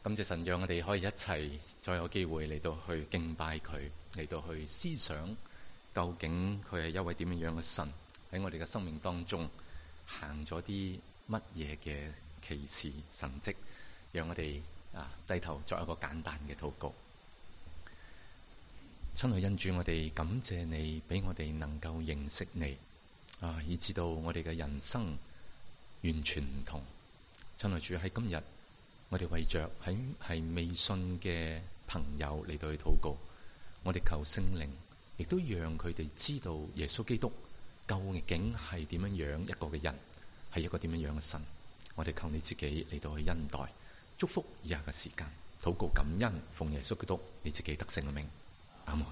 感謝神，讓我哋可以一齊再有機會嚟到去敬拜佢，嚟到去思想究竟佢係一位點樣嘅神，喺我哋嘅生命當中行咗啲乜嘢嘅奇事神蹟，讓我哋低頭作一個簡單嘅禱告。親愛恩主，我哋感謝你俾我哋能夠認識你以至到我哋嘅人生完全唔同。親愛主，喺今日我哋為着係未信嘅朋友嚟到去禱告，我哋求聖靈亦都讓佢哋知道耶穌基督究竟係點樣樣一個嘅人，係一個點樣樣嘅神。我哋求你自己嚟到去恩待祝福以下嘅時間，禱告感恩，奉耶穌基督你自己得勝嘅名，阿門。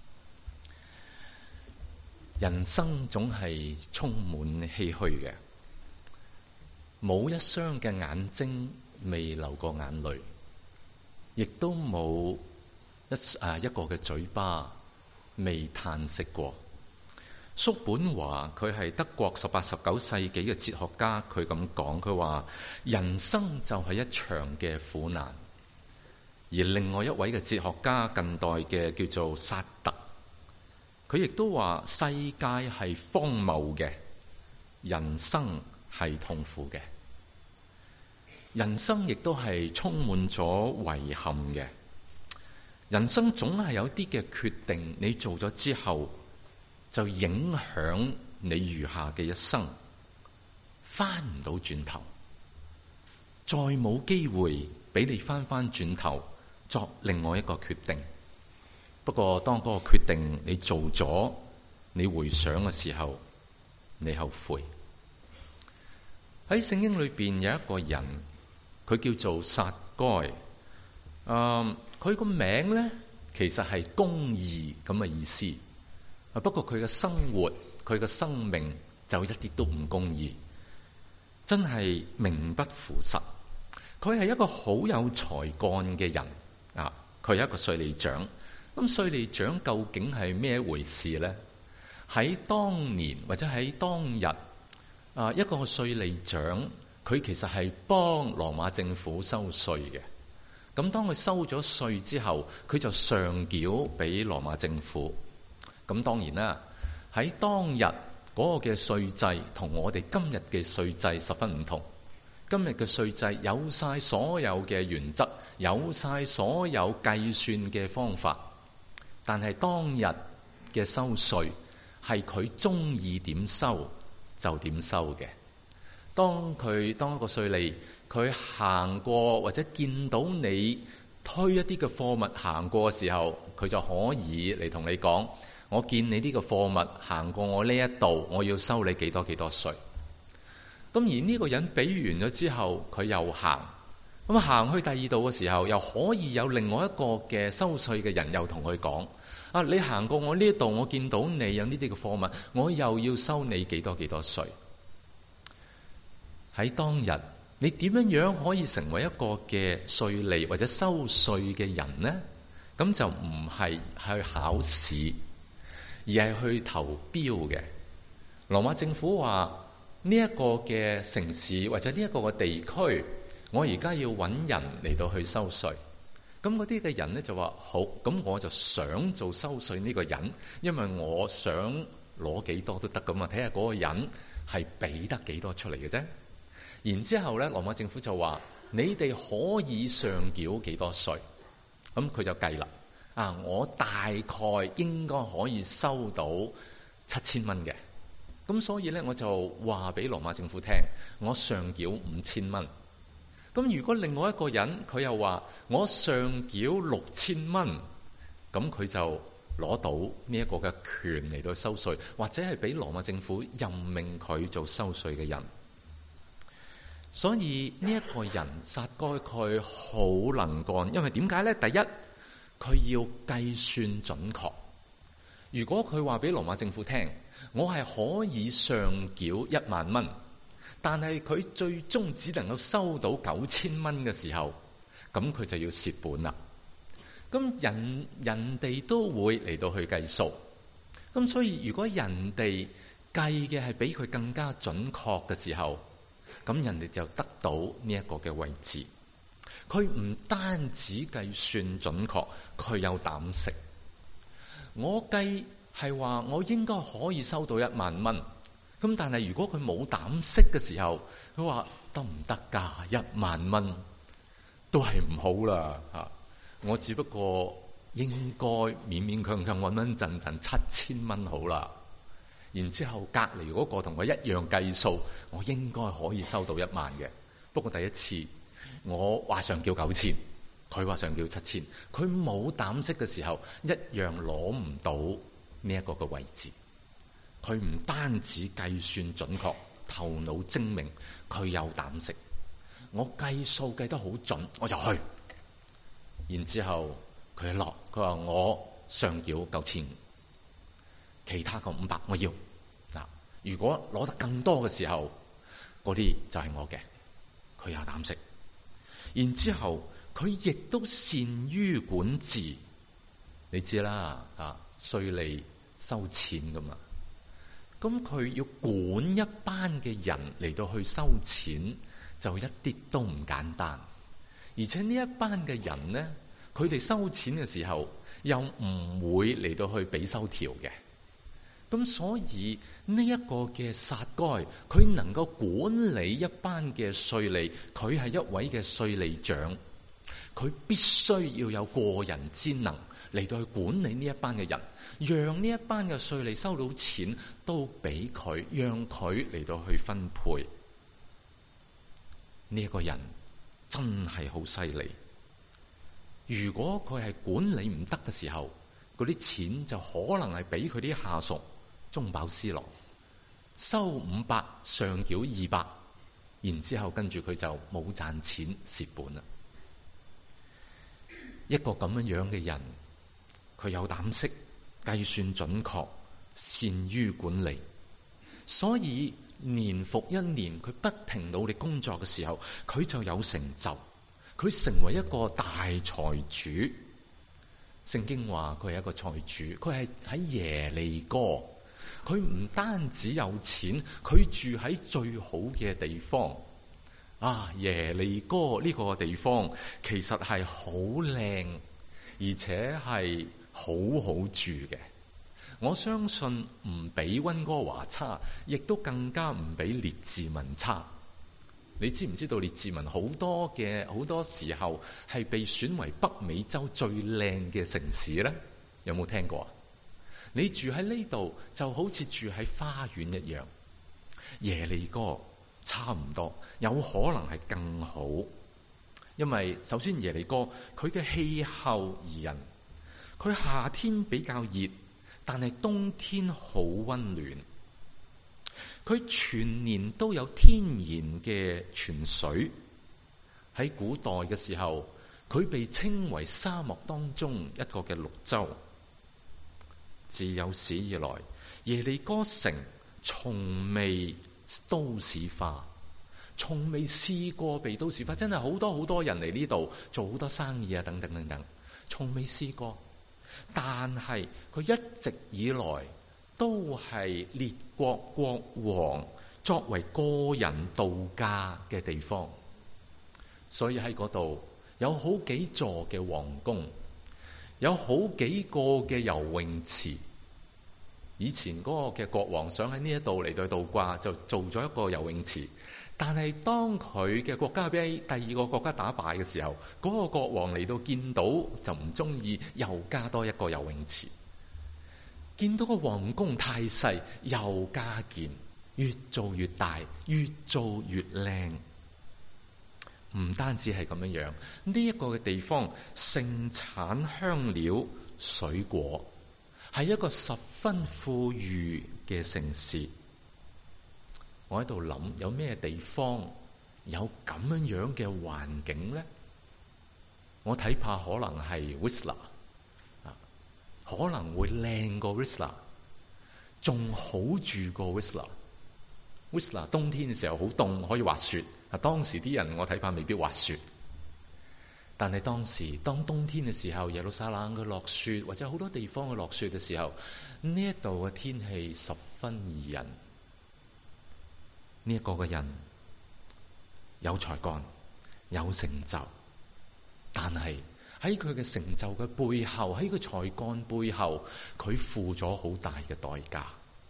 人生總係充滿唏噓嘅，冇一雙嘅眼睛未流過眼淚，亦都冇一個嘅嘴巴未嘆息過。叔本華佢係德國18、19世紀嘅哲學家，佢咁講，佢話人生就係一場嘅苦難。而另外一位嘅哲學家，近代嘅叫做薩特，佢亦都話世界係荒謬嘅，人生係痛苦嘅。人生亦都係充滿咗遺憾嘅。人生總係有啲嘅決定，你做咗之後就影響你餘下嘅一生，翻唔到轉頭，再冇機會俾你翻轉頭作另外一個決定。不過當嗰個決定你做咗，你回想嘅時候，你後悔。喺聖經裏邊有一個人，佢叫做撒該。佢個名呢，其實係公義咁嘅意思。不過佢嘅生活，佢嘅生命就一啲都唔公義，真係名不符實。佢係一個好有才幹嘅人佢係一個稅吏長。咁稅吏長究竟係咩一回事呢？喺當年或者喺當日一個稅吏長，佢其實係幫羅馬政府收稅嘅。咁當佢收咗稅之後，佢就上繳俾羅馬政府。咁當然啦，喺當日嗰個嘅稅制同我哋今日嘅稅制十分唔同。今日嘅稅制有晒所有嘅原則，有晒所有計算嘅方法，但係當日嘅收稅係佢中意點收就點收嘅。當一個稅吏，佢行過或者見到你推一啲嘅貨物行過嘅時候，佢就可以嚟同你講，我見你呢個貨物行過我呢一度，我要收你幾多稅。咁而呢個人俾完咗之後，佢又行，咁行去第二度嘅時候，又可以有另外一個嘅收稅嘅人又同佢講，你行過我呢度，我見到你有呢啲嘅貨物，我又要收你幾多稅。喺當日，你點樣可以成為一個嘅稅吏或者收稅嘅人呢？咁就唔係去考試，而係去投標嘅。羅馬政府話呢一個嘅城市或者呢一個嘅地區，我而家要揾人嚟到去收稅。咁嗰啲嘅人呢就話好，咁我就想做收稅呢個人，因為我想攞幾多都得咁啊，睇下嗰個人係俾得幾多出嚟嘅啫。然之後呢，羅馬政府就話你哋可以上繳幾多稅，咁佢就計啦。我大概應該可以收到7000蚊嘅，咁所以呢，我就話俾羅馬政府聽，我上繳5000蚊。咁如果另外一個人佢又話我上繳6000蚊，咁佢就攞到呢一個嘅權嚟到收稅，或者係俾羅馬政府任命佢做收稅嘅人。所以呢一個人撒該佢好能幹，因為點解呢？第一，佢要計算準確。如果佢話俾羅馬政府聽，我係可以上繳10000蚊，但係佢最終只能夠收到9000蚊嘅時候，咁佢就要蝕本啦。咁人哋都會嚟到去計數，咁所以如果人哋計嘅係比佢更加準確嘅時候，咁人哋就得到呢一個嘅位置。 佢唔單止計算準確，佢有膽識。我計係話我應該可以收到1萬蚊，咁但係如果佢冇膽識嘅時候，佢話得唔得㗎？1萬蚊都係唔好啦嚇。我只不過應該勉勉強強穩穩陣陣7000蚊好啦。然之後隔離嗰個同我一樣計數，我應該可以收到1萬嘅。不過第一次我話上叫9000，佢話上叫7000，佢冇膽識嘅時候，一樣攞唔到呢一個嘅位置。佢唔單止計算準確，頭腦精明，佢有膽識。我計數計得好準，我就去。然之後佢一落，佢話我上繳9500，其他個500我要。嗱，如果攞得更多嘅時候，嗰啲就係我嘅。佢有膽識。然之後佢亦都善於管治，你知啦嚇，稅吏收錢噶嘛。咁佢要管一班嘅人嚟到去收錢，就一啲都唔簡單。而且呢一班嘅人呢，佢哋收錢嘅時候又唔會嚟到去俾收條嘅。咁所以呢一個嘅撒該，佢能夠管理一班嘅稅吏，佢係一位嘅稅吏長，佢必須要有過人之能嚟到去管理呢一班嘅人，讓呢一班嘅稅吏收到錢都俾佢，讓佢嚟到去分配。呢一個人真係好犀利。如果佢係管理唔得嘅時候，嗰啲錢就可能係俾佢啲下屬中飽私囊，收500上繳200，然之後跟住佢就冇賺錢蝕本啦。一個咁樣嘅人，佢有膽識，計算準確，善於管理，所以年復一年，佢不停努力工作嘅時候，佢就有成就，佢成為一個大財主。聖經話佢係一個財主，佢係喺耶利哥，佢唔單止有錢，佢住喺最好嘅地方。耶利哥呢個地方其實係好靚，而且係好好住嘅。我相信唔比溫哥華差，亦都更加唔比列治文差。你知唔知道列治文好多時候係被選為北美洲最靚嘅城市呢？有冇聽過啊？你住喺呢度就好似住喺花園一樣。耶利哥差唔多，有可能係更好，因為首先耶利哥佢嘅氣候宜人，佢夏天比較熱，但係冬天好溫暖。佢全年都有天然嘅泉水。喺古代嘅時候，佢被稱為沙漠當中一個嘅綠洲。自有史以來，耶利哥城從未都市化，從未試過被都市化。真係好多人嚟呢度做好多生意啊，等等等等，從未試過。但係佢一直以來都係列國國王作為個人度假嘅地方，所以喺嗰度有好幾座嘅皇宮，有好幾個嘅游泳池。以前嗰個嘅國王想喺呢一度嚟到度假，就做咗一個游泳池。但係當佢嘅國家俾第二個國家打敗嘅時候，嗰個國王嚟到見到就唔中意，又加多一個游泳池。見到個皇宮太細，又加建，越做越大，越做越靚。唔單止係咁樣樣，呢一個嘅地方盛產香料、水果，係一個十分富裕嘅城市。我喺度諗，有咩地方有咁樣樣嘅環境呢？我睇怕可能係 Whistler， 可能會靚過 Whistler， 仲好住過 Whistler。Whistler 冬天嘅時候好凍，可以滑雪。當時啲人我睇怕未必滑雪，但係當冬天嘅時候，耶路撒冷嘅落雪，或者好多地方嘅落雪嘅時候，呢一度嘅天氣十分宜人。呢一個嘅人有才幹、有成就、 但係喺佢嘅成就嘅背後，喺佢才幹背後，佢付咗好大嘅代價。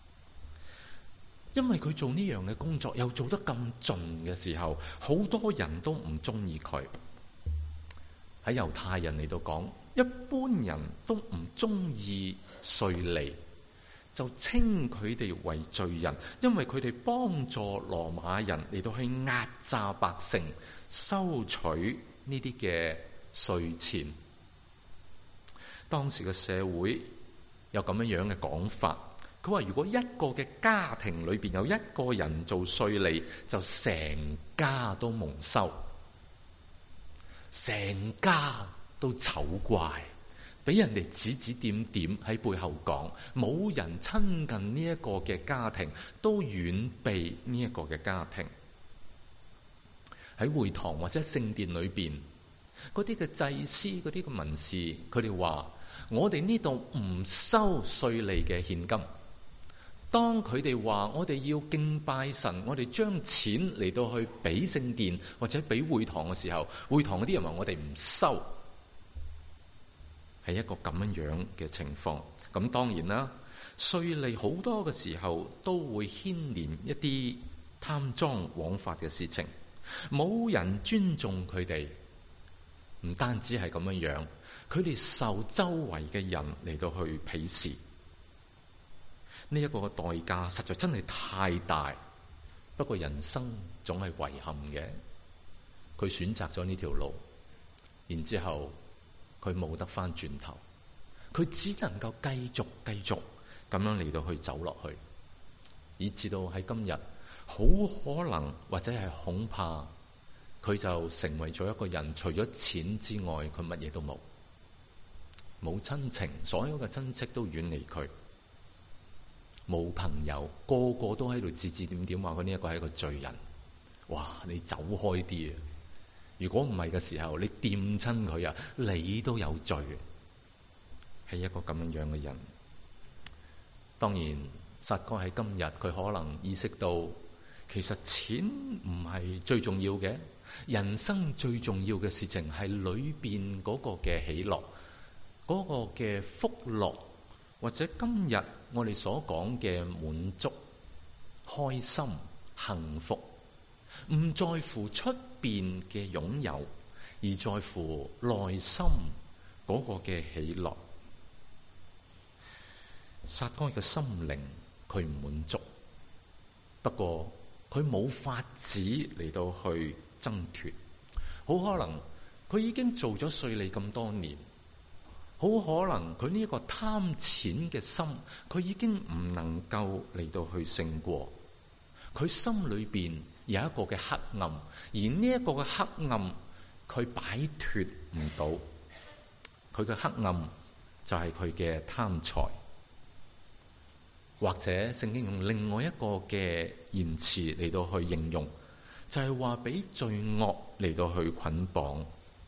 因為佢做呢樣嘅工作又做得咁盡嘅時候，好多人都唔中意佢。喺猶太人嚟到講，一般人都唔中意稅吏，就稱佢哋為罪人，因為佢哋幫助羅馬人嚟到去壓榨百姓，收取呢啲嘅稅錢。當時嘅社會有咁樣嘅講法，佢話如果一個嘅家庭裏邊有一個人做稅吏，就成家都蒙羞，成家都醜怪，俾人哋指指點點喺背後講，冇人親近呢一個嘅家庭，都遠避呢一個嘅家庭。喺會堂或者聖殿裏邊，嗰啲嘅祭司、嗰啲嘅文士，佢哋話：我哋呢度唔收稅吏嘅獻金。當佢哋話我哋要敬拜神，我哋將錢嚟到去俾聖殿或者俾會堂嘅時候，會堂嗰啲人話我哋唔收，係一個咁樣嘅情況。咁當然啦，稅吏好多嘅時候都會牽連一啲貪贓枉法嘅事情，冇人尊重佢哋。唔單止係咁樣，佢哋受周圍嘅人嚟到去鄙視。呢一個嘅代價實在真係太大，不過人生總係遺憾嘅。佢選擇咗呢條路，然之後佢冇得翻轉頭，佢只能夠繼續咁樣嚟到去走落去，以至到喺今日，好可能或者係恐怕佢就成為咗一個人，除咗錢之外，佢乜嘢都冇，冇親情，所有嘅親戚都遠離佢。冇朋友，個個都喺度指指點點話佢呢一個係一個罪人。哇！你走開啲啊！如果唔係嘅時候，你掂親佢啊，你都有罪。係一個咁樣嘅人。當然，撒該喺今日佢可能意識到，其實錢唔係最重要嘅，人生最重要嘅事情係裏邊嗰個嘅喜樂，嗰個嘅福樂。或者今日我哋所講嘅滿足、開心、幸福，唔在乎出邊嘅擁有，而在乎內心嗰個嘅喜樂。撒該嘅心靈佢唔滿足，不過佢冇法子嚟到去掙脫。好可能佢已經做咗稅吏咁多年。好可能佢呢一個貪錢嘅心，佢已經唔能夠嚟到去勝過。佢心裏邊有一個嘅黑暗，而呢一個嘅黑暗，佢擺脫唔到。佢嘅黑暗就係佢嘅貪財，或者聖經用另外一個嘅言辭嚟到去形容，就係話俾罪惡嚟到去捆綁。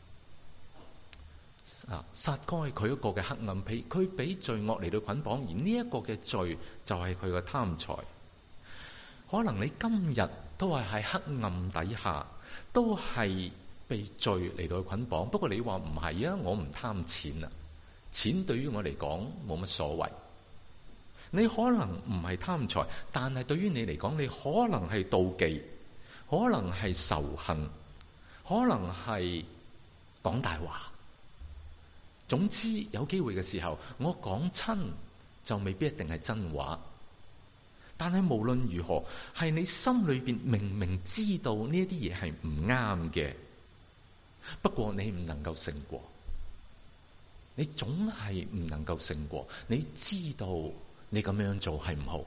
撒該佢一個嘅黑暗，佢俾罪惡嚟到捆綁，而呢一個嘅罪就係佢嘅貪財。可能你今日都係喺黑暗底下，都係被罪嚟到捆綁。不過你話唔係啊，我唔貪錢啊，錢對於我嚟講冇乜所謂。你可能唔係貪財，但係對於你嚟講，你可能係妒忌，可能係仇恨，可能係講大話。總之有機會嘅時候，我講親就未必一定係真話。但係無論如何，係你心裏邊明明知道呢一啲嘢係唔啱嘅，不過你唔能夠勝過，你總係唔能夠勝過。你知道你咁樣做係唔好，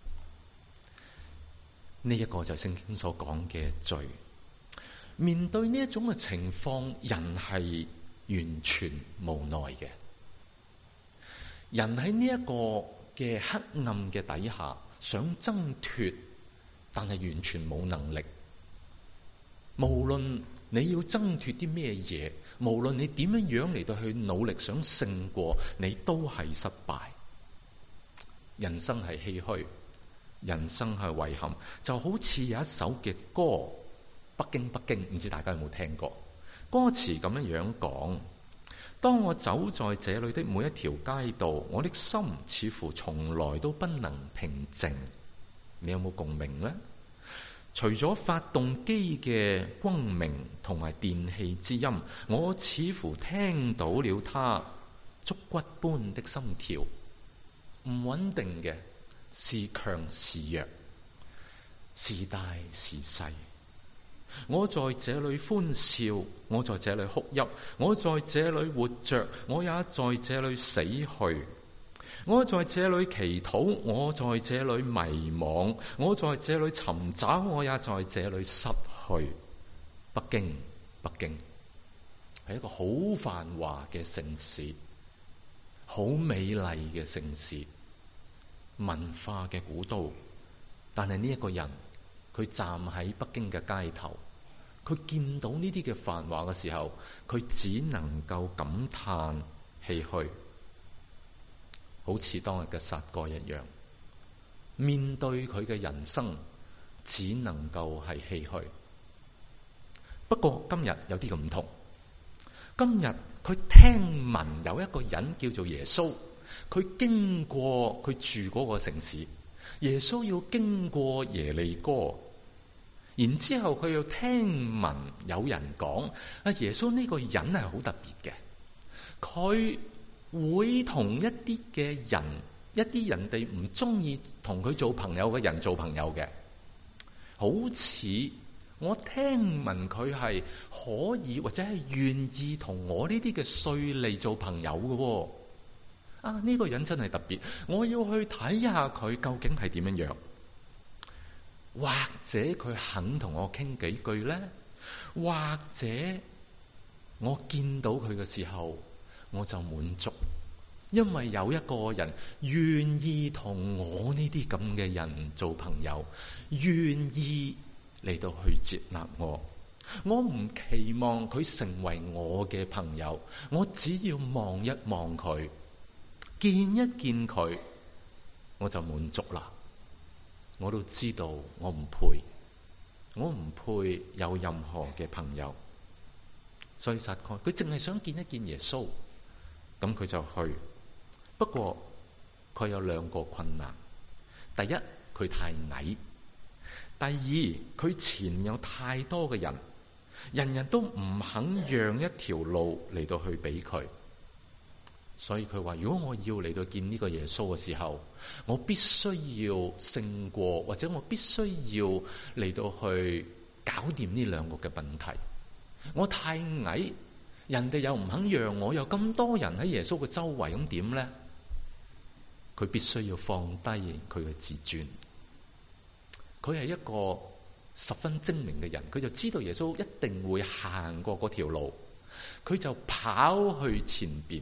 呢一個就係聖經所講嘅罪。面對呢一種嘅情況，人係完全無奈嘅。人喺呢一個嘅黑暗嘅底下，想掙脫，但係完全冇能力。無論你要掙脫啲咩嘢，無論你點樣嚟到去努力想勝過，你都係失敗。人生係唏噓，人生係遺憾。就好似有一首嘅歌，北京，唔知大家有冇聽過？ 歌詞咁樣講：當我走在這裏的每一條街道，我的心似乎從來都不能平靜。你有冇共鳴呢？除咗發動機嘅轟鳴同埋電器之音，我似乎聽到了它竹骨般的心跳，唔穩定嘅，是強是弱，是大是細。我在這裏歡笑，我在這裏哭泣，我在這裏活着，我也在這裏死去。我在這裏祈禱，我在這裏迷惘，我在這裏尋找，我也在這裏失去。北京係一個好繁華嘅城市，好美麗嘅城市，文化嘅古都。但係呢一個人，佢站喺北京嘅街頭，佢見到呢啲嘅繁華嘅時候，佢只能夠感嘆唏噓。好似當日嘅撒該一樣，面對佢嘅人生，只能夠係唏噓。不過今日有啲咁唔同，今日佢聽聞有一個人叫做耶穌，佢經過佢住嗰個城市，耶穌要經過耶利哥，然之後佢又聽聞有人講啊，耶穌呢個人係好特別嘅，佢會同一啲嘅人，一啲人哋唔中意同佢做朋友嘅人做朋友嘅。好似我聽聞佢係可以或者係願意同我呢啲嘅稅吏做朋友嘅。啊，呢個人真係特別，我要去睇下佢究竟係點樣樣，或者佢肯同我傾幾句呢？或者我見到佢嘅時候我就滿足，因為有一個人願意同我呢啲咁嘅人做朋友，願意嚟到去接納我。我唔期望佢成為我嘅朋友，我只要望一望佢，見一見佢，我就滿足啦。我都知道我唔配，我唔配有任何嘅朋友，所以撒該佢淨係想見一見耶穌。咁佢就去，不過佢有兩個困難。第一，佢太矮；第二，佢前有太多嘅人，人人都唔肯讓一條路嚟到去俾佢。所以佢話：如果我要嚟到見呢個耶穌嘅時候，我必須要勝過，或者我必須要嚟到去搞掂呢兩個嘅問題。我太矮。人哋又唔肯讓我，有咁多人喺耶穌嘅周圍，咁點呢？佢必須要放低佢嘅自尊。佢係一個十分精明嘅人，佢就知道耶穌一定會行過嗰條路，佢就跑去前邊。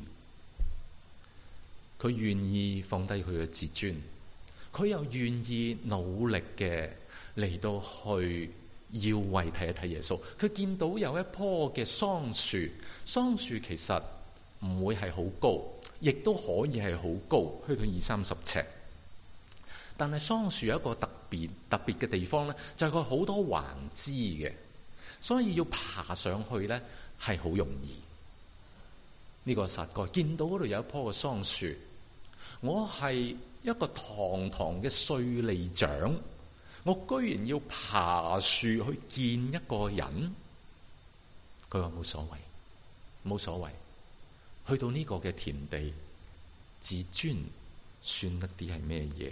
佢願意放低佢嘅自尊，佢又願意努力嘅嚟到去。要為睇一睇耶穌，佢見到有一棵嘅桑樹，桑樹其實唔會係好高，亦都可以係好高，去到20-30尺。但係桑樹有一個特別嘅地方咧，就係佢好多橫枝嘅，所以要爬上去咧係好容易。呢個撒該見到嗰度有一棵嘅桑樹，我係一個堂堂嘅稅吏長。我居然要爬樹去見一個人，佢話冇所謂，冇所謂。去到呢個嘅田地，自尊算得啲係咩嘢？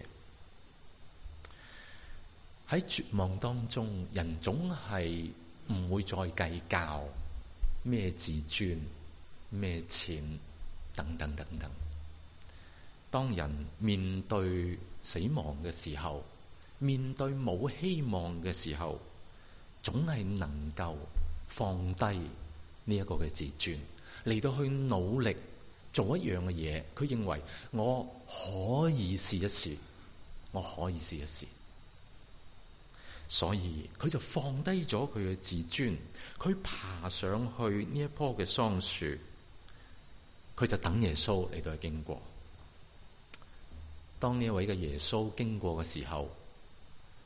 喺絕望當中，人總係唔會再計較咩自尊、咩錢等等等等。當人面對死亡嘅時候，面對冇希望嘅時候，總係能夠放低呢一個嘅自尊，嚟到去努力做一樣嘅嘢。佢認為我可以試一試，我可以試一試，所以佢就放低咗佢嘅自尊，佢爬上去呢一棵嘅桑樹，佢就等耶穌嚟到去經過。當呢一位嘅耶穌經過嘅時候，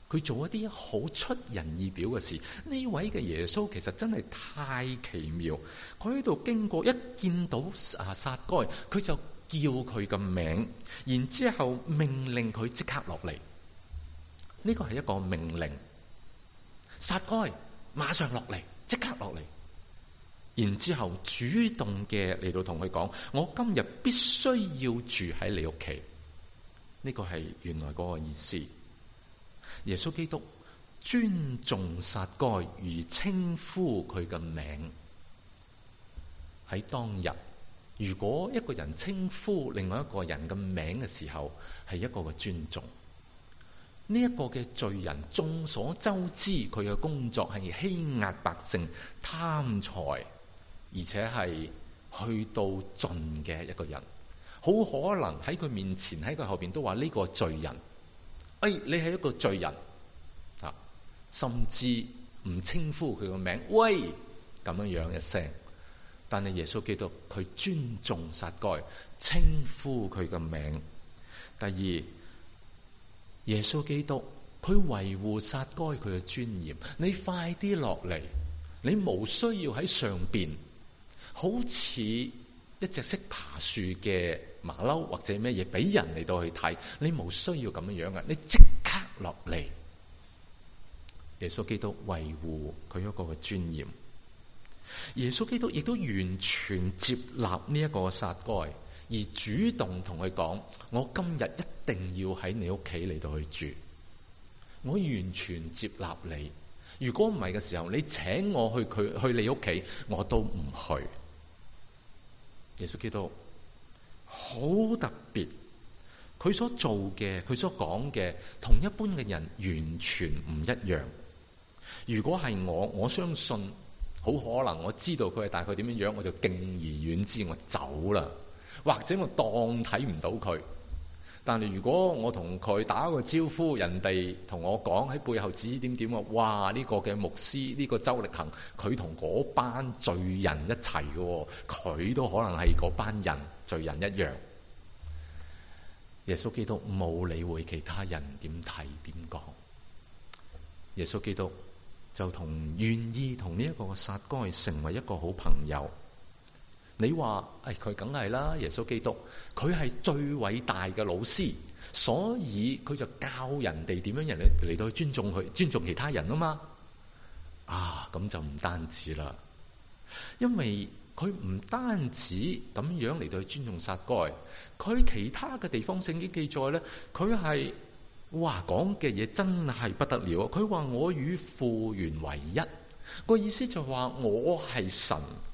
佢做一啲好出人意表嘅事。呢位嘅耶穌其實真係太奇妙。佢喺度經過，一見到撒該，佢就叫佢嘅名，然之後命令佢即刻落嚟。呢個係一個命令，撒該馬上落嚟，即刻落嚟。然之後主動嘅嚟到同佢講：我今日必須要住喺你屋企。呢個係原來嗰個意思。耶穌基督尊重撒該而稱呼佢嘅名。喺當日，如果一個人稱呼另外一個人嘅名嘅時候，係一個嘅尊重。呢一個嘅罪人，眾所周知佢嘅工作係欺壓百姓、貪財，而且係去到盡嘅一個人，好可能喺佢面前，喺佢後邊都話呢個罪人，你係一個罪人啊，甚至唔稱呼佢個名，喂，咁樣一聲。但係耶穌基督佢尊重撒該，稱呼佢個名。第二，耶穌基督佢維護撒該佢嘅尊嚴。你快啲落嚟，你無需要喺上邊，好似一隻識爬樹嘅馬騮或者咩嘢俾人嚟到去睇，你無需要咁樣嘅，你即刻落嚟。耶穌基督維護佢一個嘅尊嚴。耶穌基督亦都完全接納呢一個撒該，而主動同佢講：我今日一定要喺你屋企嚟到去住，我完全接納你。如果唔係嘅時候，你請我去你屋企，我都唔去。耶穌基督好特別，佢所做嘅，佢所講嘅，同一般嘅人完全唔一樣。如果係我相信好可能我知道佢係大概點樣樣，我就敬而遠之，我走啦，或者我當睇唔到佢。但係如果我同佢打個招呼，人哋同我講喺背後指指點點啊，哇！呢個嘅牧師，呢個周力行，佢同嗰班罪人一齊嘅，佢都可能係嗰班人罪人一樣。耶穌基督冇理會其他人點睇點講，耶穌基督就願意同呢一個撒該成為一個好朋友。你話佢梗係啦，耶穌基督佢係最偉大嘅老師，所以佢就教人哋點樣人嚟到去尊重佢，尊重其他人啊嘛。咁就唔單止啦，因為佢唔單止咁樣嚟到去尊重撒該，佢其他嘅地方聖經記載咧，佢係講嘅嘢真係不得了。佢話我與父原為一，個意思就話我係神。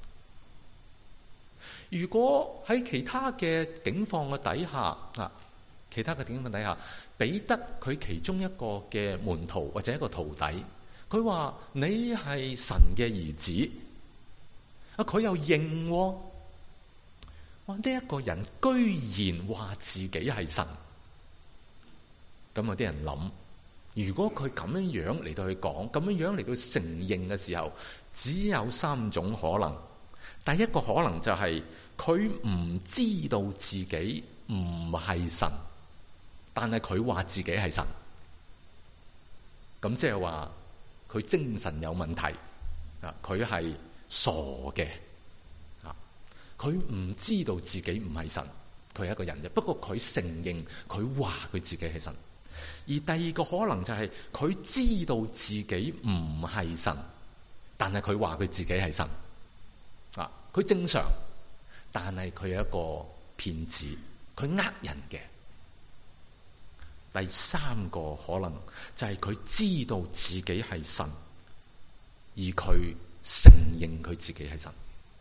如果喺其他嘅境況嘅底下，彼得佢其中一個嘅門徒或者一個徒弟，佢話你係神嘅兒子，佢又認喎。呢一個人居然話自己係神，咁有啲人諗，如果佢咁樣嚟到去講，咁樣嚟到承認嘅時候，只有三種可能。第一個可能就係佢唔知道自己唔係神，但係佢話自己係神，咁即係話佢精神有問題啊！佢係傻嘅啊！佢唔知道自己唔係神，佢係一個人啫。不過佢承認，佢話佢自己係神。而第二個可能就係佢知道自己唔係神，但係佢話佢自己係神。佢正常，但係佢係一個騙子，佢呃人嘅。第三個可能就係佢知道自己係神，而佢承認佢自己係神。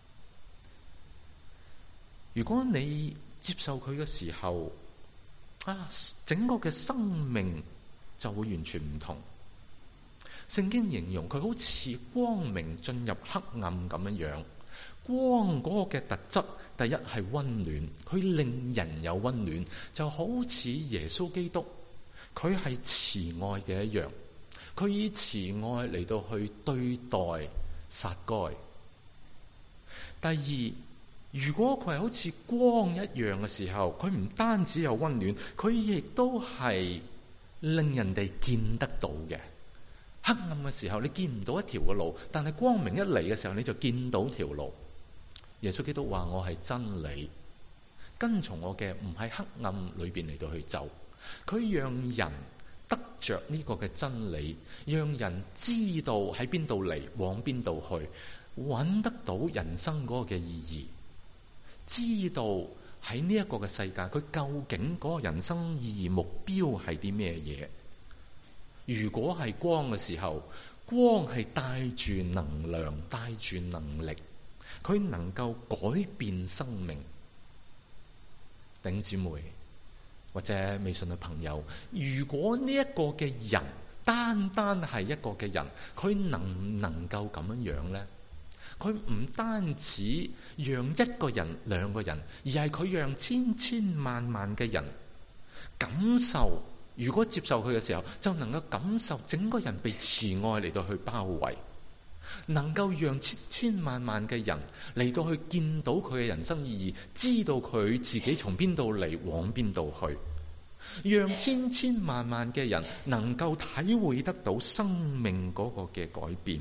如果你接受佢嘅時候，整個嘅生命就會完全唔同。聖經形容佢好似光明進入黑暗咁樣樣。光嗰個嘅特質，第一係溫暖，佢令人有溫暖，就好似耶穌基督，佢係慈愛嘅一樣，佢以慈愛嚟到去對待撒該。第二，如果佢係好似光一樣嘅時候，佢唔單止有溫暖，佢亦都係令人哋見得到嘅。黑暗嘅時候你見唔到一條嘅路，但係光明一嚟嘅時候你就見到條路。耶穌基督話我係真理，跟從我嘅唔喺黑暗裏邊嚟到去走。佢讓人得着呢個嘅真理，讓人知道喺邊度嚟，往邊度去，揾得到人生嗰個嘅意義，知道喺呢一個嘅世界佢究竟嗰個人生意義目標係啲咩嘢。如果係光嘅時候，光係帶住能量，帶住能力，佢能夠改變生命。弟兄姊妹或者微信嘅朋友，如果呢一個嘅人單單係一個嘅人，佢能唔能夠咁樣樣呢？佢唔單止讓一個人、兩個人，而係佢讓千千萬萬嘅人感受。如果接受佢嘅時候，就能夠感受整個人被慈愛嚟到去包圍，能夠讓千千萬萬嘅人嚟到去見到佢嘅人生意義，知道佢自己從邊度嚟，往邊度去，讓千千萬萬嘅人能夠體會得到生命嗰個嘅改變。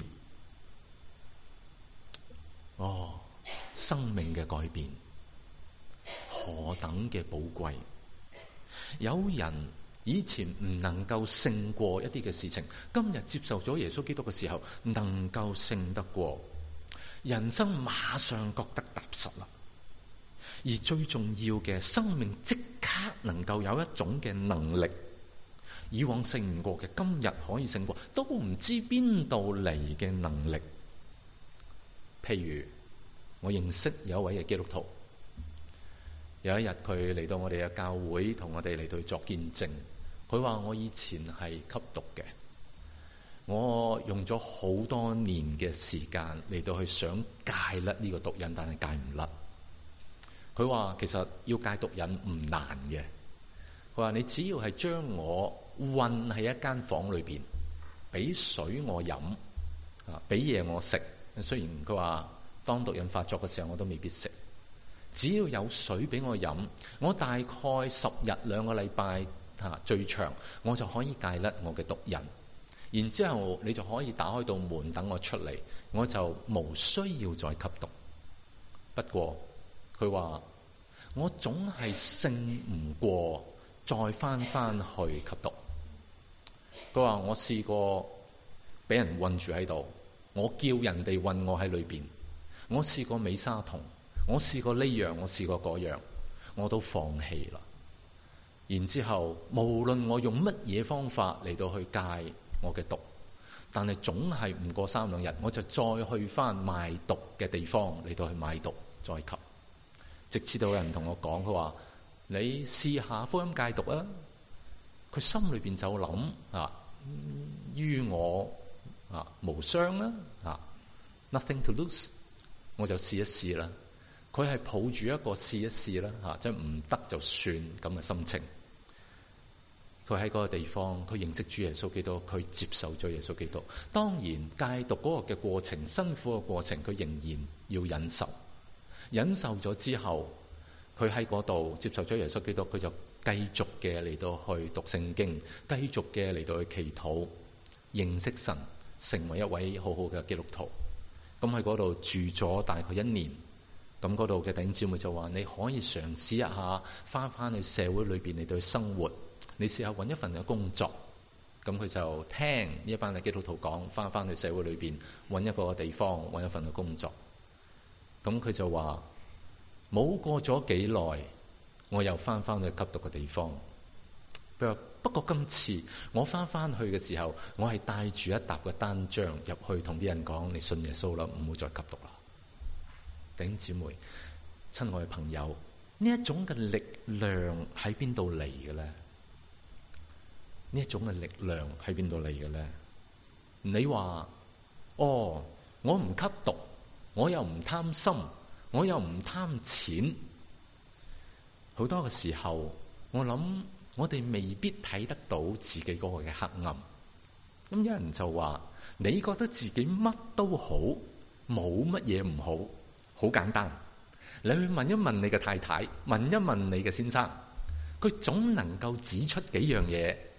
哦，生命嘅改變何等嘅寶貴！有人以前唔能夠勝過一啲嘅事情，今日接受咗耶穌基督嘅時候，能夠勝得過，人生馬上覺得踏實啦。而最重要嘅，生命即刻能夠有一種嘅能力，以往勝唔過嘅，今日可以勝過，都唔知邊度嚟嘅能力。譬如我認識有一位嘅基督徒，有一日佢嚟到我哋嘅教會，同我哋嚟到去作見證。佢話我以前係吸毒嘅，我用咗好多年嘅時間嚟到去想戒甩呢個毒癮，但係戒唔甩。佢話其實要戒毒癮唔難嘅。佢話你只要係將我困喺一間房裏邊，俾水我飲，俾嘢我食。雖然佢話當毒癮發作嘅時候我都未必食，只要有水俾我飲，我大概10日2個禮拜。最長我就可以戒甩我嘅毒癮，然之後你就可以打開道門等我出嚟，我就無需要再吸毒。不過佢話我總係勝唔過再翻去吸毒。佢話我試過俾人困住喺度，我叫人哋困我喺裏邊，我試過美沙酮，我試過呢樣，我試過嗰樣，我都放棄啦。然之後，無論我用乜嘢方法嚟到去戒我嘅毒，但係總係唔過3-2日，我就再去翻賣毒嘅地方嚟到去買毒再吸，直至到有人同我講，佢話你試下福音戒毒啊！佢心裏邊就諗於我無傷啦，nothing to lose， 我就試一試啦。佢係抱住一個試一試啦，即係唔得就算咁嘅心情。佢喺嗰個地方，佢認識主耶穌基督，佢接受咗耶穌基督。當然戒毒嗰個嘅過程，辛苦嘅過程，佢仍然要忍受。忍受咗之後，佢喺嗰度接受咗耶穌基督，佢就繼續嘅嚟到去讀聖經，繼續嘅嚟到去祈禱，認識神，成為一位好好嘅基督徒。咁喺嗰度住咗大概1年。咁嗰度嘅弟兄姊妹就話：你可以嘗試一下翻去社會裏邊嚟到生活，你試下揾一份嘅工作。咁佢就聽呢一班嘅基督徒講，翻去社會裏邊揾一個地方，揾一份嘅工作。咁佢就話：冇過咗幾耐，我又翻去吸毒嘅地方。不過今次我翻去嘅時候，我係帶住一沓嘅單張入去，同啲人講：你信耶穌啦，唔好再吸毒啦。弟兄姊妹，親愛嘅朋友，呢一種嘅力量喺邊度嚟嘅咧？呢一種嘅力量喺邊度嚟嘅咧？你話我唔吸毒，我又唔貪心，我又唔貪錢。好多嘅時候，我諗我哋未必睇得到自己嗰個嘅黑暗。咁有人就話：你覺得自己乜都好，冇乜嘢唔好。好簡單，你去問一問你嘅太太，問一問你嘅先生，佢總能夠指出幾樣嘢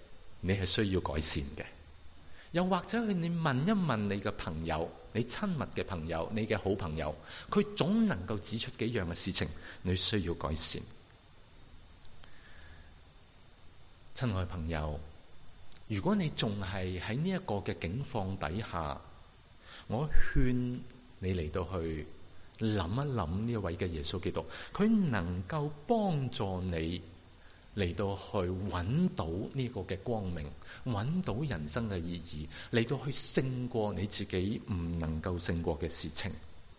你係需要改善嘅。又或者你問一問你嘅朋友，你親密嘅朋友，你嘅好朋友，佢總能夠指出幾樣嘅事情你需要改善。親愛朋友，如果你仲係喺呢一個嘅境況底下，我勸你嚟到去諗一諗呢一位嘅耶穌基督，佢能夠幫助你嚟到去揾到呢個嘅光明，揾到人生嘅意義，嚟到去勝過你自己唔能夠勝過嘅事情。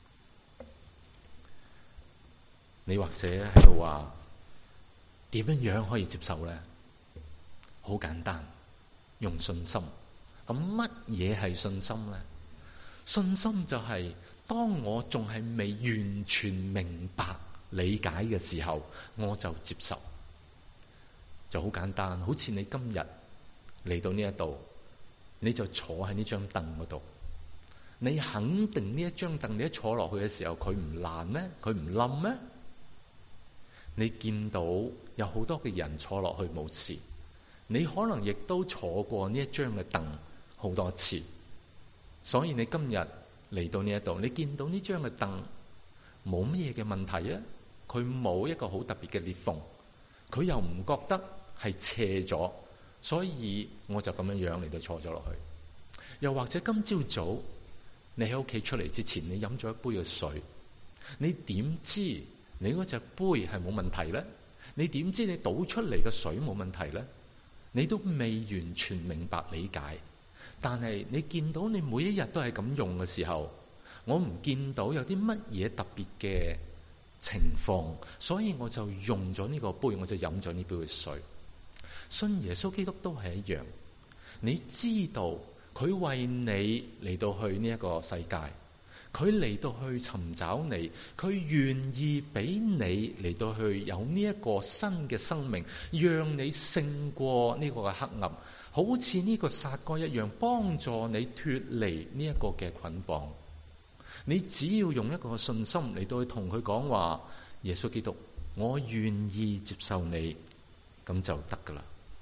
你或者喺度話，點樣可以接受呢？好簡單，用信心。咁乜嘢係信心呢？信心就係當我仲係未完全明白理解嘅時候，我就接受。就好簡單，好似你今日嚟到呢一度，你就坐喺呢張凳嗰度，你肯定呢一張凳你一坐落去嘅時候，佢唔爛咩？佢唔冧咩？你見到有好多嘅人坐落去冇事，你可能亦都坐過呢一張嘅凳好多次，所以你今日嚟到呢一度，你見到呢張嘅凳冇乜嘢嘅問題啊，佢冇一個好特別嘅裂縫，佢又唔覺得係斜咗，所以我就咁樣嚟到坐咗落去。又或者今朝早你喺屋企出嚟之前，你飲咗一杯嘅水，你點知你嗰隻杯係冇問題呢？你點知你倒出嚟嘅水冇問題呢？你都未完全明白理解，但係你見到你每一日都係咁用嘅時候，我唔見到有啲乜嘢特別嘅情況，所以我就用咗呢個杯，我就飲咗呢杯嘅水。信耶穌基督都係一樣，你知道佢為你嚟到去呢一個世界，佢嚟到去尋找你，佢願意俾你嚟到去有呢一個新嘅生命，讓你勝過呢個嘅黑暗，好似呢個撒該一樣，幫助你脫離呢一個嘅捆綁。你只要用一個信心嚟到去同佢講話，耶穌基督，我願意接受你，咁就得噶啦。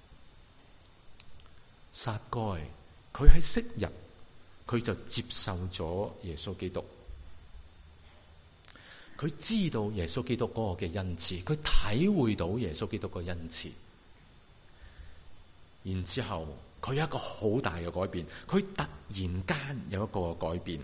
撒該佢喺昔日，佢就接受咗耶穌基督，佢知道耶穌基督嗰個嘅恩賜，佢體會到耶穌基督個恩賜，然之後佢有一個好大嘅改變，佢突然間有一個改變，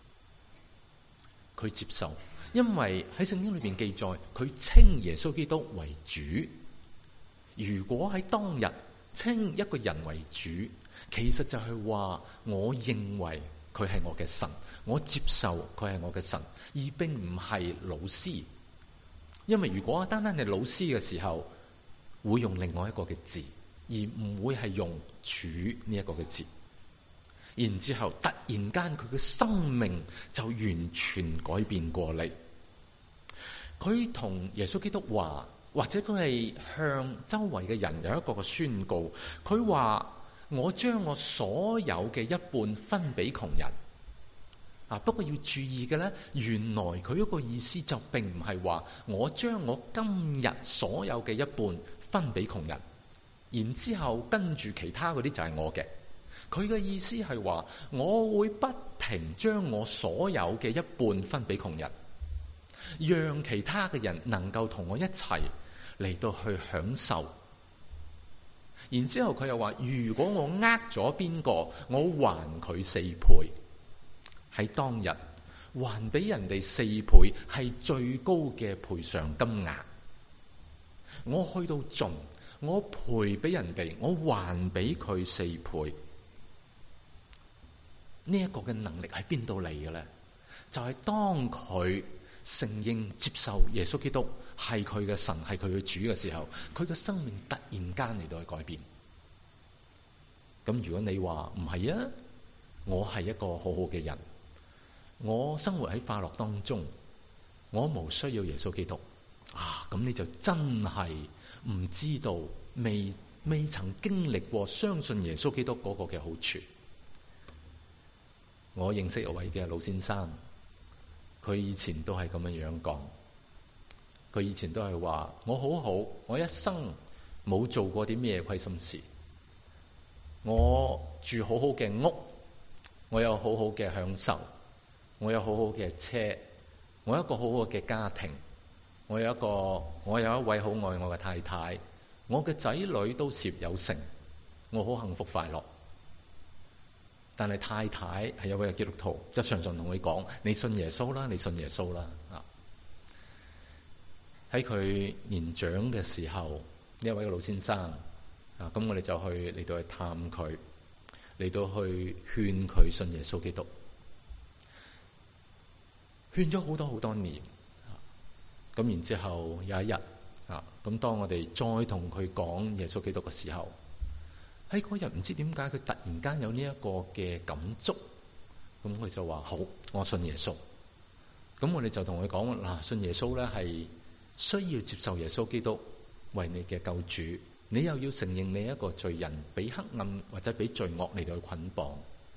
佢接受，因為喺聖經裏邊記載，佢稱耶穌基督為主。如果喺當日稱一個人為主，其實就係話我認為佢係我嘅神，我接受佢係我嘅神，而並唔係老師。因為如果單單係老師嘅時候，會用另外一個嘅字，而唔會係用主呢一個嘅字。然之後突然間佢嘅生命就完全改變過嚟。佢同耶穌基督話，或者佢係向周圍嘅人有一個嘅宣告，佢話我將我所有嘅一半分俾窮人。不過要注意嘅呢，原來佢嗰個意思就並唔係話我將我今日所有嘅一半分俾窮人，然之後跟住其他嗰啲就係我嘅。佢嘅意思係話我會不停將我所有嘅一半分俾窮人，讓其他嘅人能夠同我一齊嚟到去享受。然之後佢又話，如果我呃咗邊個，我還佢4倍。喺當日還俾人哋4倍係最高嘅賠償金額。我去到盡，我賠俾人哋，我還俾佢4倍。呢一個嘅能力喺邊度嚟嘅呢？就係當佢承認接受耶穌基督係佢嘅神，係佢嘅主嘅時候，佢嘅生命突然間嚟到去改變。咁如果你話唔係啊，我係一個好好嘅人，我生活喺快樂當中，我無需要耶穌基督啊，咁你就真係唔知道，未曾經歷過相信耶穌基督嗰個嘅好處。我認識一位嘅老先生，佢以前都係咁樣講，佢以前都係話我好好，我一生冇做過啲咩虧心事， 我住好好嘅屋，我有好好嘅享受，我有好好嘅車，我有一個好好嘅家庭，我有一位好愛我嘅太太，我嘅仔女都事業有成，我好幸福快樂。但係太太係一位基督徒，就常常同佢講：你信耶穌啦，你信耶穌啦。喺佢年長嘅時候，呢一位嘅老先生咁我哋就嚟到去探佢，嚟到去勸佢信耶穌基督，勸咗好多好多年。咁然之後有一日咁當我哋再同佢講耶穌基督嘅時候，喺嗰日唔知點解佢突然間有呢一個嘅感觸，咁佢就話：好，我信耶穌。咁我哋就同佢講：嗱，信耶穌咧係需要接受耶穌基督為你嘅救主，你又要承認你一個罪人，俾黑暗或者俾罪惡嚟到去捆綁，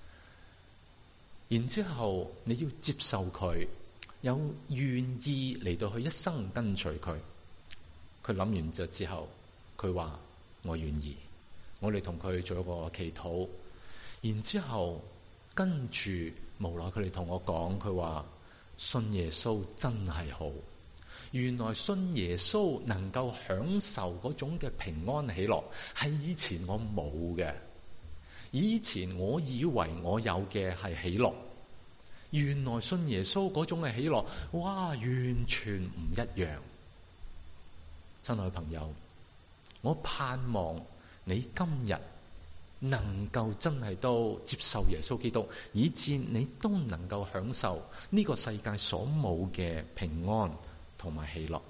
然之後你要接受佢，有願意嚟到去一生跟隨佢。佢諗完咗之後，佢話：我願意。我哋同佢做一個祈禱，然之後跟住無奈佢哋同我講，佢話信耶穌真係好。原來信耶穌能夠享受嗰種嘅平安喜樂，係以前我冇嘅。以前我以為我有嘅係喜樂，原來信耶穌嗰種嘅喜樂，哇，完全唔一樣。親愛朋友，我盼望你今日能夠真係都接受耶穌基督，以致你都能夠享受呢個世界所冇嘅平安同埋喜樂。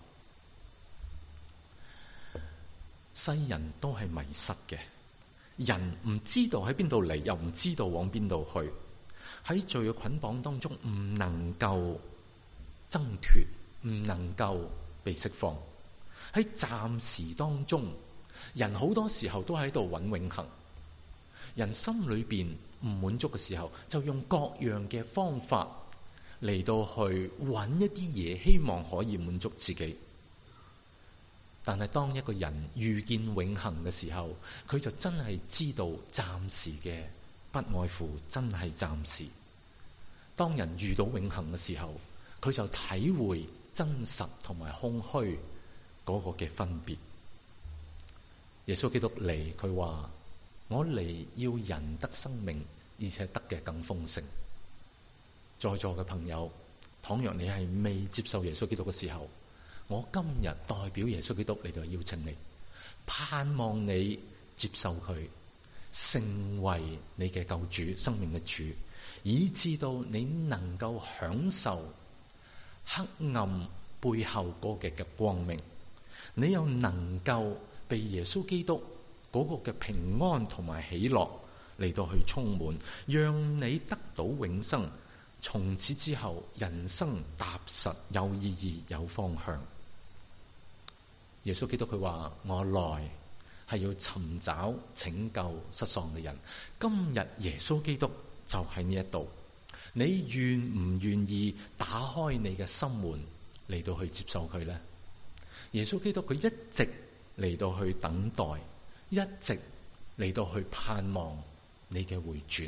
世人都係迷失嘅，人唔知道喺邊度嚟，又唔知道往邊度去，喺罪嘅捆綁當中唔能夠掙脫，唔能夠被釋放。喺暫時當中，人好多時候都喺度揾永恆。人心裏邊唔滿足嘅時候，就用各樣嘅方法嚟到去揾一啲嘢，希望可以滿足自己。但係當一個人遇見永恆嘅時候，佢就真係知道暫時嘅不外乎真係暫時。當人遇到永恆嘅時候，佢就體會真實同埋空虛嗰個嘅分別。耶穌基督嚟，佢話：我嚟要人得生命，而且得嘅更豐盛。在座嘅朋友，倘若你係未接受耶穌基督嘅時候，我今日代表耶穌基督嚟到邀請你，盼望你接受佢，成為你嘅救主，生命嘅主，以致到你能夠享受黑暗背後嗰個嘅光明，你又能夠被耶穌基督嗰個嘅平安同埋喜樂嚟到去充滿，讓你得到永生。從此之後，人生踏實，有意義，有方向。耶穌基督佢話：我來係要尋找拯救失喪嘅人。今日耶穌基督就喺呢一度，你願唔願意打開你嘅心門嚟到去接受佢呢？耶穌基督佢一直嚟到去等待，一直嚟到去盼望你嘅回轉。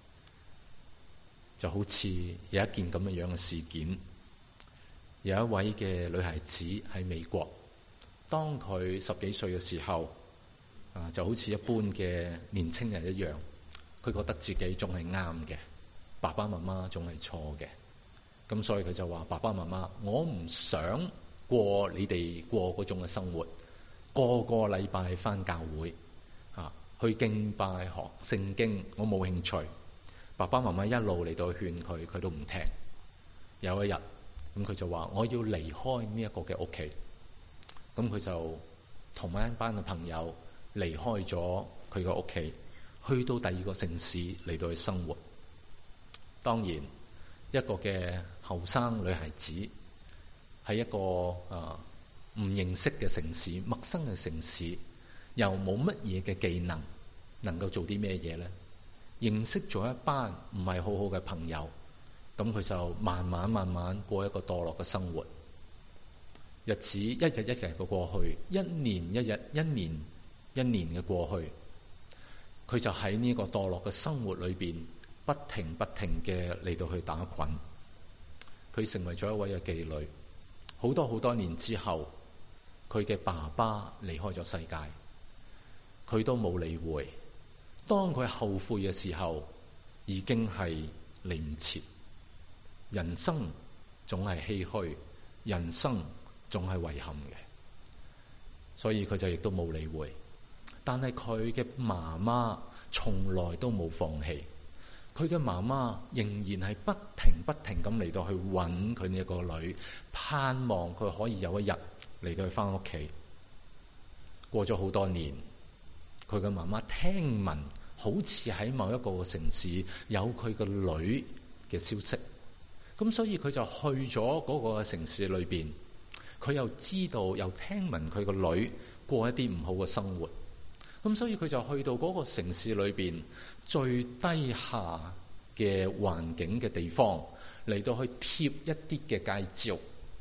就好似有一件咁樣嘅事件，有一位嘅女孩子喺美國，當佢10幾歲嘅時候，就好似一般嘅年青人一樣，佢覺得自己仲係啱嘅，爸爸媽媽仲係錯嘅，咁所以佢就話：爸爸媽媽，我唔想過你哋過嗰種嘅生活，個個禮拜返教會，去敬拜學聖經，我冇興趣。爸爸媽媽一路嚟到勸佢，佢都唔聽。有一日，咁佢就話：我要離開呢一個嘅屋企。咁佢就同一班嘅朋友離開咗佢個屋企，去到第二個城市嚟到去生活。當然，一個嘅後生女孩子喺一個唔認識嘅城市、陌生嘅城市，又冇乜嘢嘅技能，能夠做啲咩嘢呢？認識咗一班唔係好好嘅朋友，咁佢就慢慢過一個墮落嘅生活。日子一日嘅過去，一年嘅過去， 佢就喺呢個墮落嘅生活裏邊，不停嘅嚟到去打滾。佢成為咗一位嘅妓女。好多年之後，佢嘅爸爸離開咗世界，佢都冇理會。當佢後悔嘅時候，已經係嚟唔切。人生總係唏噓，人生總係遺憾嘅，所以佢就亦都冇理會。但係佢嘅媽媽從來都冇放棄，佢嘅媽媽仍然係不停咁嚟到去揾佢呢一個女，盼望佢可以有一日嚟到去翻屋企。過咗好多年，佢嘅媽媽聽聞好似喺某一個城市有佢個女嘅消息，咁所以佢就去咗嗰個城市裏邊。佢又知道又聽聞佢個女過一啲唔好嘅生活，咁所以佢就去到嗰個城市裏邊最低下嘅環境嘅地方，嚟到去貼一啲嘅街招。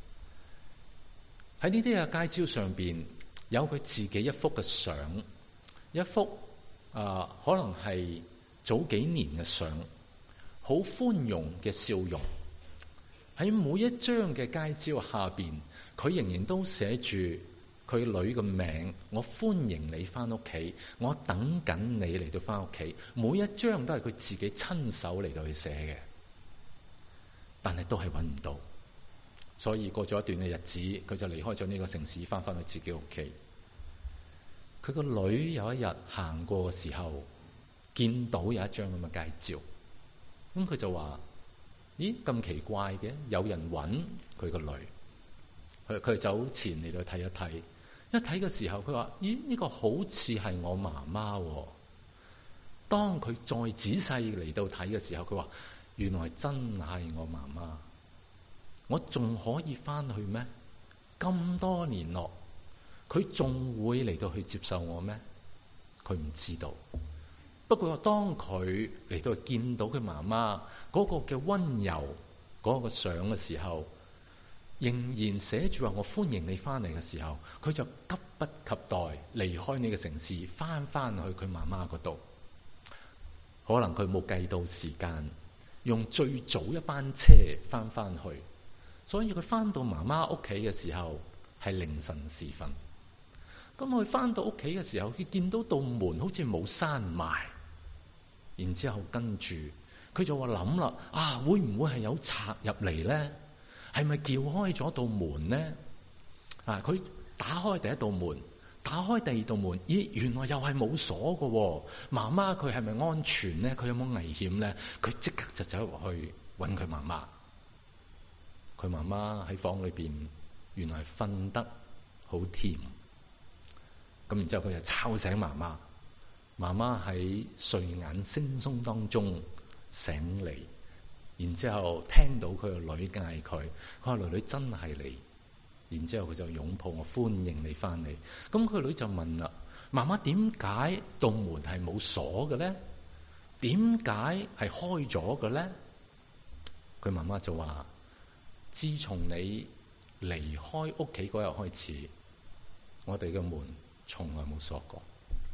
喺呢啲嘅街招上邊有佢自己一幅嘅相，一幅可能係早幾年嘅相，好寬容嘅笑容。喺每一張嘅街招下邊，佢仍然都寫住佢女嘅名。我歡迎你翻屋企，我等緊你嚟到翻屋企。每一張都係佢自己親手嚟到去寫嘅，但係都係揾唔到。所以過咗一段嘅日子，佢就離開咗呢個城市，翻去自己屋企。佢個女有一日行過嘅時候，見到有一張咁嘅街招，咁佢就話：咦，咁奇怪嘅，有人揾佢個女。佢走前嚟到睇一睇，一睇嘅時候，佢話：咦，呢個好似係我媽媽喎。當佢再仔細嚟到睇嘅時候，佢話：原來真係我媽媽。我仲可以翻去咩？咁多年落，佢仲會嚟到去接受我咩？佢唔知道。不過當佢嚟到見到佢媽媽嗰個嘅溫柔嗰個相嘅時候，仍然寫住話我歡迎你翻嚟嘅時候，佢就急不及待離開呢個城市，翻去佢媽媽嗰度。可能佢冇計到時間，用最早一班車翻去，所以佢翻到媽媽屋企嘅時候係凌晨時分。咁佢翻到屋企嘅時候，佢見到道門好似冇閂埋，然之後跟住佢就話諗啦，會唔會係有賊入嚟咧？係咪撬開咗道門呢？佢打開第一道門，打開第二道門，咦，原來又係冇鎖嘅。媽媽佢係咪安全呢？佢有冇危險呢？佢即刻就走入去揾佢媽媽。佢媽媽喺房裏邊，原來瞓得好甜。咁然之後佢就吵醒媽媽，媽媽喺睡眼惺忪當中醒嚟。然之後聽到佢個女嗌佢話女女真係嚟，然之後佢就擁抱我，歡迎你翻嚟。咁佢個女就問啦：媽媽，點解道門係冇鎖嘅咧？點解係開咗嘅咧？佢媽媽就話：自從你離開屋企嗰日開始，我哋嘅門從來冇鎖過。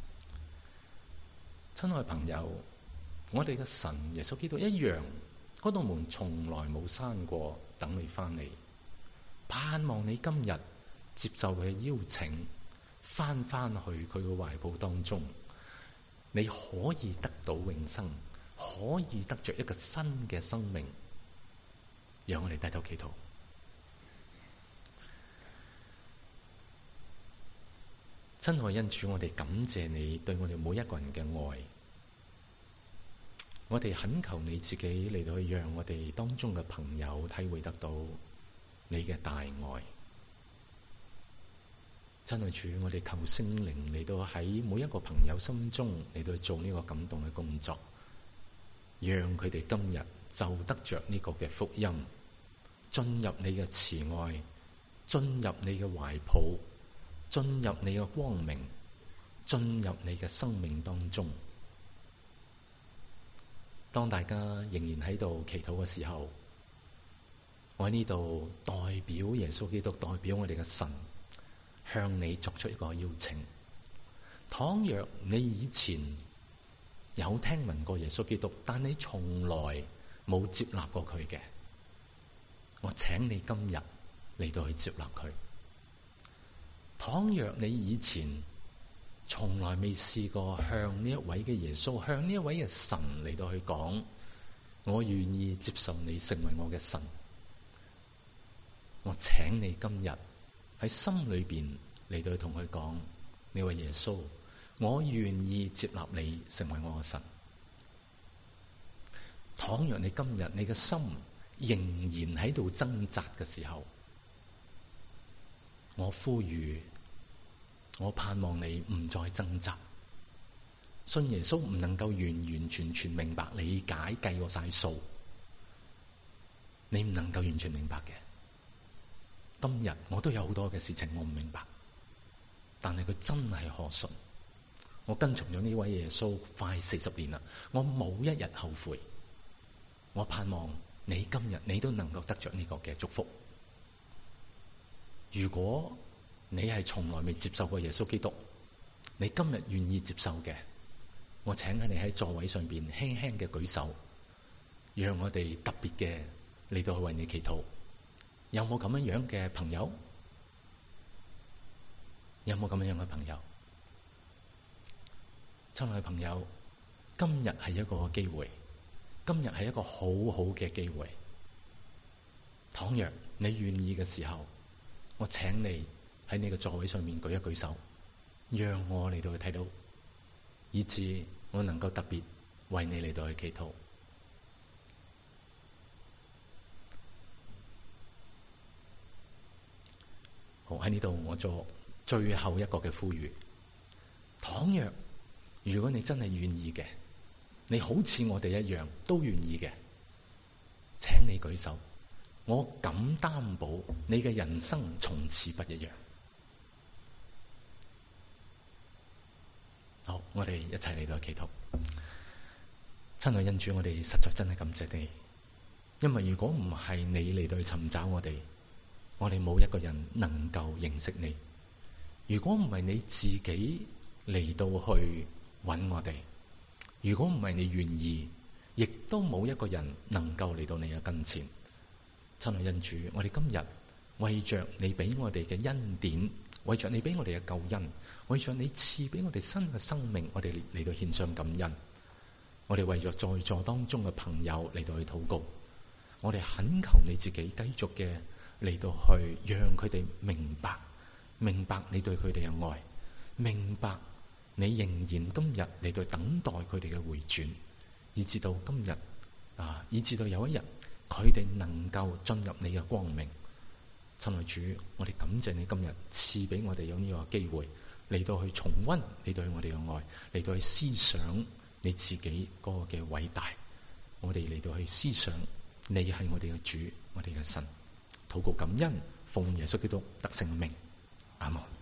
親愛朋友，我哋嘅神耶穌基督一樣。嗰道門從來冇閂過，等你翻嚟，盼望你今日接受佢嘅邀請，翻去佢嘅懷抱當中，你可以得到永生，可以得着一個新嘅生命。讓我哋低頭祈禱。親愛恩主，我哋感謝你對我哋每一個人嘅愛。我哋懇求你自己嚟到去讓我哋當中嘅朋友體會得到你嘅大愛。真係主，我哋求聖靈嚟到喺每一個朋友心中嚟到去做呢個感動嘅工作，讓佢哋今日就得着呢個嘅福音，進入你嘅慈愛，進入你嘅懷抱，進入你嘅光明，進入你嘅生命當中。當大家仍然喺度祈禱嘅時候，我喺呢度代表耶穌基督，代表我哋嘅神，向你作出一個邀請。倘若你以前有聽聞過耶穌基督，但你從來冇接納過佢嘅，我請你今日嚟到去接納佢。倘若你以前從來未試過向呢一位嘅耶穌，向呢一位嘅神嚟到去講，我願意接受你成為我嘅神，我請你今日喺心裏邊嚟到去同佢講，呢位耶穌，我願意接納你成為我嘅神。倘若你今日你嘅心仍然喺度掙扎嘅時候，我呼籲，我盼望你唔再掙扎。信耶穌唔能夠完完全全明白、理解、計過晒數，你唔能夠完全明白嘅。今日我都有好多嘅事情我唔明白，但係佢真係可信。我跟從咗呢位耶穌快40年啦，我冇一日後悔。我盼望你今日你都能夠得着呢個嘅祝福。如果你係從來未接受過耶穌基督，你今日願意接受嘅，我請喺你喺座位上邊輕輕嘅舉手，讓我哋特別嘅嚟到去為你祈禱。有冇咁樣樣嘅朋友？有冇咁樣樣嘅朋友？親愛嘅朋友，今日係一個機會，今日係一個好好嘅機會。倘若你願意嘅時候，我請你喺你嘅座位上面舉一舉手，讓我嚟到去睇到，以致我能夠特別為你嚟到去祈禱。好，喺呢度我做最後一個嘅呼籲。倘若如果你真係願意嘅，你好似我哋一樣都願意嘅，請你舉手。我敢擔保你嘅人生從此不一樣。好，我哋一齊嚟到祈禱。親愛恩主，我哋實在真係感謝你，因為如果唔係你嚟到去尋找我哋冇一個人能夠認識你。如果唔係你自己嚟到去揾我哋，如果唔係你願意，亦都冇一個人能夠嚟到你嘅跟前。親愛恩主，我哋今日為着你俾我哋嘅恩典，為着你俾我哋嘅救恩，為着你賜俾我哋新嘅生命，我哋嚟到獻上感恩。我哋為着在座當中嘅朋友嚟到去禱告，我哋懇求你自己繼續嘅嚟到去讓佢哋明白你對佢哋嘅愛，明白你仍然今日嚟到等待佢哋嘅回轉，以至到今日以至到有一日佢哋能夠進入你嘅光明。親愛主，我哋感謝你今日賜俾我哋有呢個機會嚟到去重溫你對我哋嘅愛，嚟到去思想你自己嗰個嘅偉大。我哋嚟到去思想你係我哋嘅主，我哋嘅神。禱告感恩，奉耶穌基督得勝嘅名，阿門。